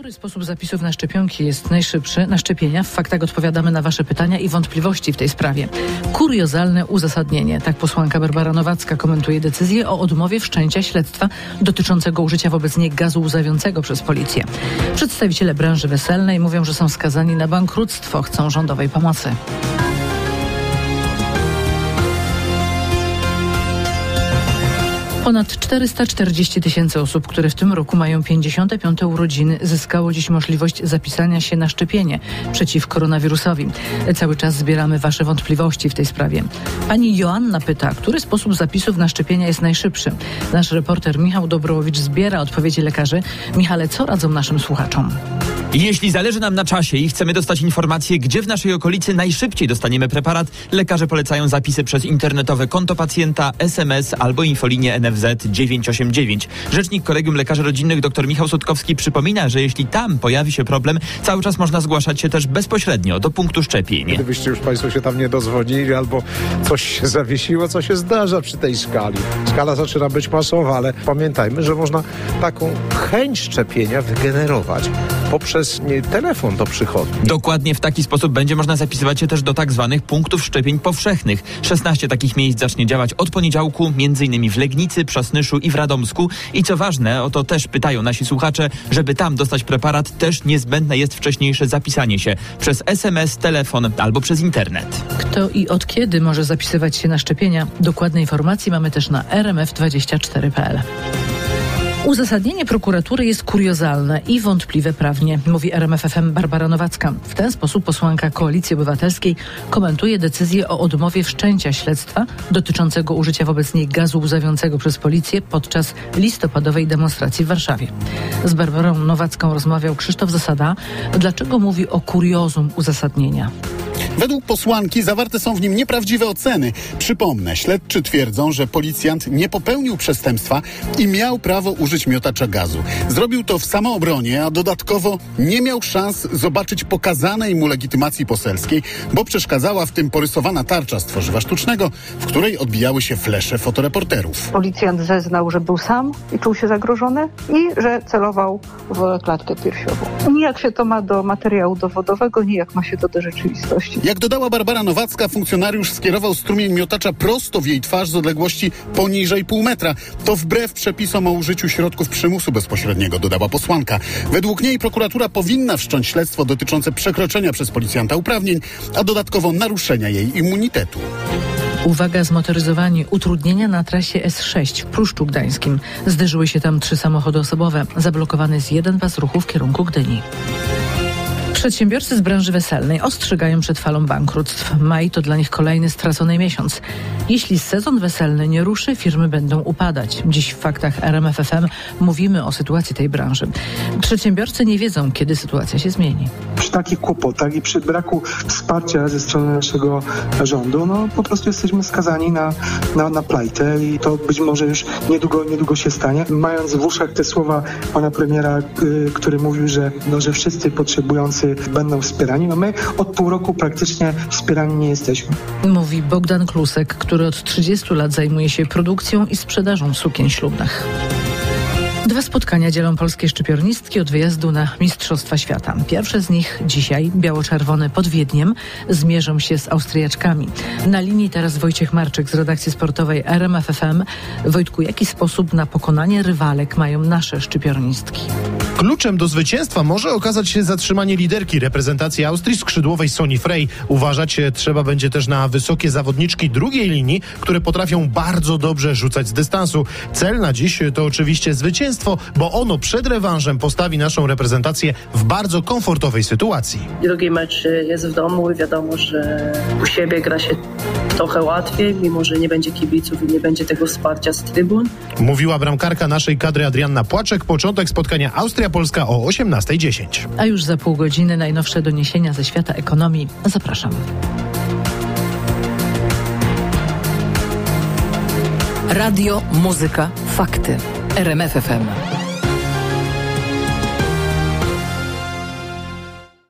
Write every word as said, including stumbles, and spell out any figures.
Który sposób zapisów na szczepionki jest najszybszy? Na szczepienia w faktach odpowiadamy na wasze pytania i wątpliwości w tej sprawie. Kuriozalne uzasadnienie. Tak posłanka Barbara Nowacka komentuje decyzję o odmowie wszczęcia śledztwa dotyczącego użycia wobec niej gazu łzawiącego przez policję. Przedstawiciele branży weselnej mówią, że są skazani na bankructwo, chcą rządowej pomocy. Ponad czterysta czterdzieści tysięcy osób, które w tym roku mają pięćdziesiąte piąte urodziny, zyskało dziś możliwość zapisania się na szczepienie przeciw koronawirusowi. Cały czas zbieramy wasze wątpliwości w tej sprawie. Pani Joanna pyta, który sposób zapisów na szczepienia jest najszybszy? Nasz reporter Michał Dobrołowicz zbiera odpowiedzi lekarzy. Michale, co radzą naszym słuchaczom? Jeśli zależy nam na czasie i chcemy dostać informację, gdzie w naszej okolicy najszybciej dostaniemy preparat, lekarze polecają zapisy przez internetowe konto pacjenta, es em es albo infolinię en ef zet dziewięć osiem dziewięć. Rzecznik Kolegium Lekarzy Rodzinnych dr Michał Sutkowski przypomina, że jeśli tam pojawi się problem, cały czas można zgłaszać się też bezpośrednio do punktu szczepień. Gdybyście już Państwo się tam nie dozwonili albo coś się zawiesiło, co się zdarza przy tej skali. Skala zaczyna być masowa, ale pamiętajmy, że można taką chęć szczepienia wygenerować poprzez nie, telefon do przychodni. Dokładnie w taki sposób będzie można zapisywać się też do tak zwanych punktów szczepień powszechnych. szesnaście takich miejsc zacznie działać od poniedziałku, między innymi w Legnicy, Przasnyszu i w Radomsku. I co ważne, o to też pytają nasi słuchacze, żeby tam dostać preparat, też niezbędne jest wcześniejsze zapisanie się przez es em es, telefon albo przez internet. Kto i od kiedy może zapisywać się na szczepienia? Dokładne informacje mamy też na er em ef dwadzieścia cztery kropka pe el. Uzasadnienie prokuratury jest kuriozalne i wątpliwe prawnie, mówi er em ef ef em Barbara Nowacka. W ten sposób posłanka Koalicji Obywatelskiej komentuje decyzję o odmowie wszczęcia śledztwa dotyczącego użycia wobec niej gazu łzawiącego przez policję podczas listopadowej demonstracji w Warszawie. Z Barbarą Nowacką rozmawiał Krzysztof Zasada. Dlaczego mówi o kuriozum uzasadnienia? Według posłanki zawarte są w nim nieprawdziwe oceny. Przypomnę, śledczy twierdzą, że policjant nie popełnił przestępstwa i miał prawo użyć miotacza gazu. Zrobił to w samoobronie, a dodatkowo nie miał szans zobaczyć pokazanej mu legitymacji poselskiej, bo przeszkadzała w tym porysowana tarcza z tworzywa sztucznego, w której odbijały się flesze fotoreporterów. Policjant zeznał, że był sam i czuł się zagrożony i że celował w klatkę piersiową. Nijak się to ma do materiału dowodowego, nijak ma się to do rzeczywistości. Jak dodała Barbara Nowacka, funkcjonariusz skierował strumień miotacza prosto w jej twarz z odległości poniżej pół metra. To wbrew przepisom o użyciu środków przymusu bezpośredniego, dodała posłanka. Według niej prokuratura powinna wszcząć śledztwo dotyczące przekroczenia przez policjanta uprawnień, a dodatkowo naruszenia jej immunitetu. Uwaga, zmotoryzowani. Utrudnienia na trasie es sześć w Pruszczu Gdańskim. Zderzyły się tam trzy samochody osobowe. Zablokowany jest jeden pas ruchu w kierunku Gdyni. Przedsiębiorcy z branży weselnej ostrzegają przed falą bankructw. Maj to dla nich kolejny stracony miesiąc. Jeśli sezon weselny nie ruszy, firmy będą upadać. Dziś w faktach er em ef ef em mówimy o sytuacji tej branży. Przedsiębiorcy nie wiedzą, kiedy sytuacja się zmieni. Przy takich kłopotach i przy braku wsparcia ze strony naszego rządu, no po prostu jesteśmy skazani na, na, na plajtę i to być może już niedługo, niedługo się stanie. Mając w uszach te słowa pana premiera, y, który mówił, że, no, że wszyscy potrzebujący będą wspierani. No my od pół roku praktycznie wspierani nie jesteśmy. Mówi Bogdan Klusek, który od trzydziestu lat zajmuje się produkcją i sprzedażą sukien ślubnych. Dwa spotkania dzielą polskie szczypiornistki od wyjazdu na Mistrzostwa Świata. Pierwsze z nich dzisiaj, biało-czerwone pod Wiedniem, zmierzą się z Austriaczkami. Na linii teraz Wojciech Marczyk z redakcji sportowej er em ef ef em. Wojtku, jaki sposób na pokonanie rywalek mają nasze szczypiornistki? Kluczem do zwycięstwa może okazać się zatrzymanie liderki reprezentacji Austrii skrzydłowej Soni Frey. Uważać trzeba będzie też na wysokie zawodniczki drugiej linii, które potrafią bardzo dobrze rzucać z dystansu. Cel na dziś to oczywiście zwycięstwo, bo ono przed rewanżem postawi naszą reprezentację w bardzo komfortowej sytuacji. Drugi mecz jest w domu i wiadomo, że u siebie gra się trochę łatwiej, mimo że nie będzie kibiców i nie będzie tego wsparcia z trybun. Mówiła bramkarka naszej kadry Adrianna Płaczek. Początek spotkania Austria-Polska o osiemnasta dziesięć. A już za pół godziny najnowsze doniesienia ze świata ekonomii. Zapraszam. Radio, muzyka, fakty. er em ef ef em.